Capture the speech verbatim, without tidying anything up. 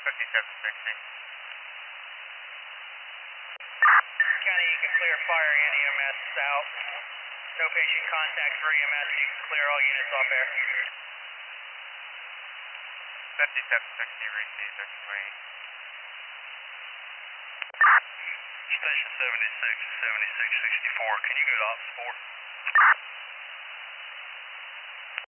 fifty-seven sixty. County, you can clear fire and E M S out. No patient contact for E M S, you can clear all units off air. fifty-seven sixty received, that's great. Station seventy-six, seventy-six sixty-four, can you go to ops four?